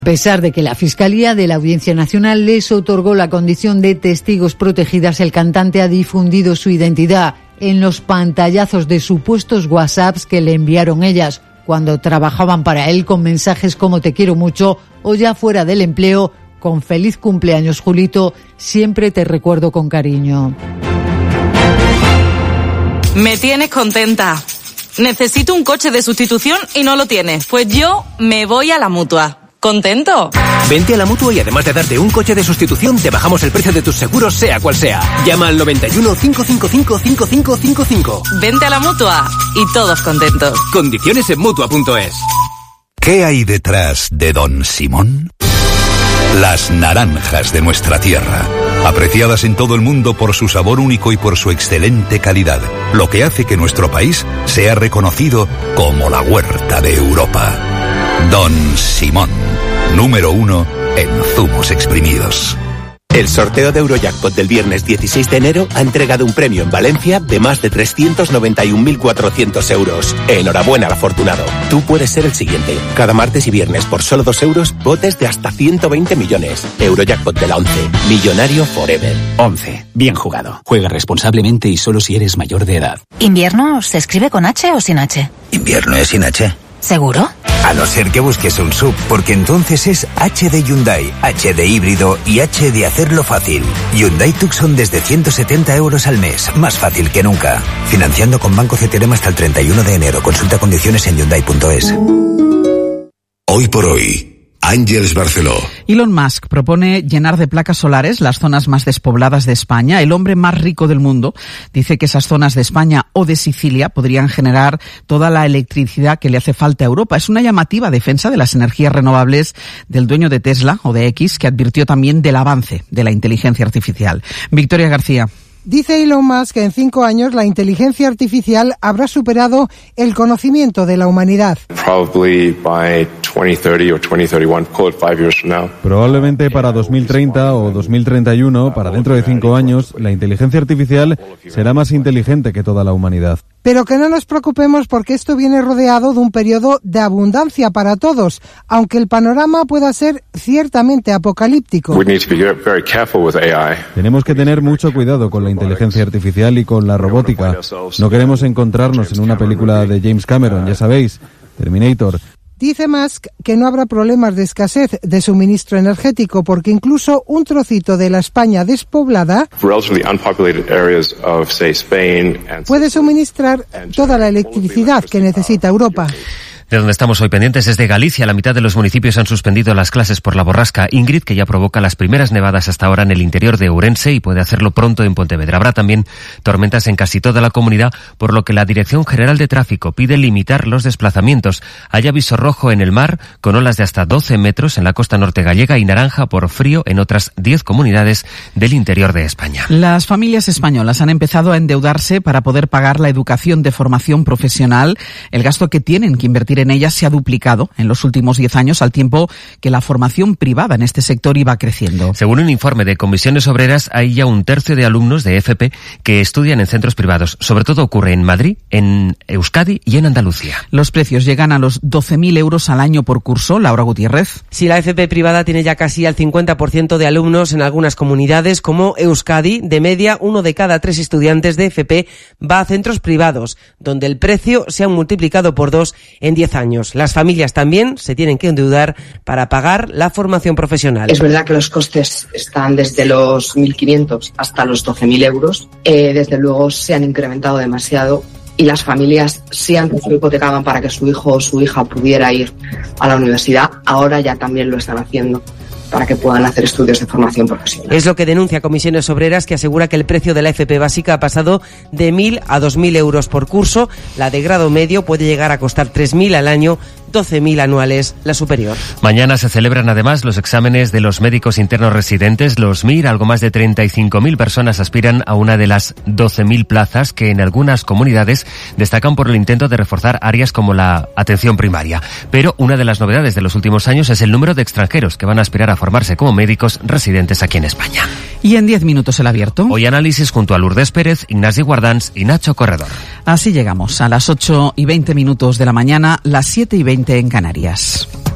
A pesar de que la Fiscalía de la Audiencia Nacional les otorgó la condición de testigos protegidas, el cantante ha difundido su identidad en los pantallazos de supuestos WhatsApps que le enviaron ellas cuando trabajaban para él, con mensajes como "te quiero mucho" o, ya fuera del empleo, con "feliz cumpleaños, Julito, siempre te recuerdo con cariño". Me tienes contenta. Necesito un coche de sustitución y no lo tienes. Pues yo me voy a la Mutua. ¿Contento? Vente a la Mutua y además de darte un coche de sustitución, te bajamos el precio de tus seguros, sea cual sea. Llama al 91 555 5555. Vente a la Mutua y todos contentos. Condiciones en Mutua.es. ¿Qué hay detrás de Don Simón? Las naranjas de nuestra tierra, apreciadas en todo el mundo por su sabor único y por su excelente calidad, lo que hace que nuestro país sea reconocido como la huerta de Europa. Don Simón, número 1 en zumos exprimidos. El sorteo de Eurojackpot del viernes 16 de enero ha entregado un premio en Valencia de más de 391.400 euros. Enhorabuena al afortunado. Tú puedes ser el siguiente. Cada martes y viernes, por solo 2 euros, botes de hasta 120 millones. Eurojackpot de la 11. Millonario forever. 11. Bien jugado. Juega responsablemente y solo si eres mayor de edad. ¿Invierno se escribe con H o sin H? Invierno es sin H. ¿Seguro? A no ser que busques un SUV, porque entonces es H de Hyundai, H de híbrido y H de hacerlo fácil. Hyundai Tucson desde 170 euros al mes, más fácil que nunca. Financiando con Banco CTLM hasta el 31 de enero. Consulta condiciones en Hyundai.es. Hoy por hoy, Àngels Barceló. Elon Musk propone llenar de placas solares las zonas más despobladas de España. El hombre más rico del mundo dice que esas zonas de España o de Sicilia podrían generar toda la electricidad que le hace falta a Europa. Es una llamativa defensa de las energías renovables del dueño de Tesla o de X, que advirtió también del avance de la inteligencia artificial. Victoria García. Dice Elon Musk que en 5 años la inteligencia artificial habrá superado el conocimiento de la humanidad. Probablemente para 2030 o 2031, para dentro de 5 años, la inteligencia artificial será más inteligente que toda la humanidad. Pero que no nos preocupemos, porque esto viene rodeado de un periodo de abundancia para todos, aunque el panorama pueda ser ciertamente apocalíptico. Tenemos que tener mucho cuidado con la inteligencia artificial y con la robótica. No queremos encontrarnos en una película de James Cameron, ya sabéis, Terminator. Dice Musk que no habrá problemas de escasez de suministro energético, porque incluso un trocito de la España despoblada puede suministrar toda la electricidad que necesita Europa. De donde estamos hoy pendientes es de Galicia. La mitad de los municipios han suspendido las clases por la borrasca Ingrid, que ya provoca las primeras nevadas hasta ahora en el interior de Ourense y puede hacerlo pronto en Pontevedra. Habrá también tormentas en casi toda la comunidad, por lo que la Dirección General de Tráfico pide limitar los desplazamientos. Hay aviso rojo en el mar, con olas de hasta 12 metros en la costa norte gallega y naranja por frío en otras 10 comunidades del interior de España. Las familias españolas han empezado a endeudarse para poder pagar la educación de formación profesional. El gasto que tienen que invertir en ella se ha duplicado en los últimos 10 años, al tiempo que la formación privada en este sector iba creciendo. Según un informe de Comisiones Obreras, hay ya un tercio de alumnos de FP que estudian en centros privados. Sobre todo ocurre en Madrid, en Euskadi y en Andalucía. Los precios llegan a los 12.000 euros al año por curso. Laura Gutiérrez. Sí, la FP privada tiene ya casi al 50% de alumnos en algunas comunidades, como Euskadi. De media, 1 de cada 3 estudiantes de FP va a centros privados, donde el precio se ha multiplicado por 2 en 10 años. Las familias también se tienen que endeudar para pagar la formación profesional. Es verdad que los costes están desde los 1.500 hasta los 12.000 euros. Desde luego se han incrementado demasiado y las familias, si antes lo hipotecaban para que su hijo o su hija pudiera ir a la universidad, ahora ya también lo están haciendo para que puedan hacer estudios de formación profesional. Es lo que denuncia Comisiones Obreras, que asegura que el precio de la FP básica ha pasado de 1.000 a 2.000 euros por curso. La de grado medio puede llegar a costar 3.000 al año, 12.000 anuales la superior. Mañana se celebran además los exámenes de los médicos internos residentes, los MIR. Algo más de 35.000 personas aspiran a una de las 12.000 plazas que en algunas comunidades destacan por el intento de reforzar áreas como la atención primaria. Pero una de las novedades de los últimos años es el número de extranjeros que van a aspirar a formarse como médicos residentes aquí en España. Y en 10 minutos el abierto. Hoy análisis junto a Lourdes Pérez, Ignasi Guardans y Nacho Corredor. Así llegamos a las 8:20 de la mañana, las 7:20 en Canarias.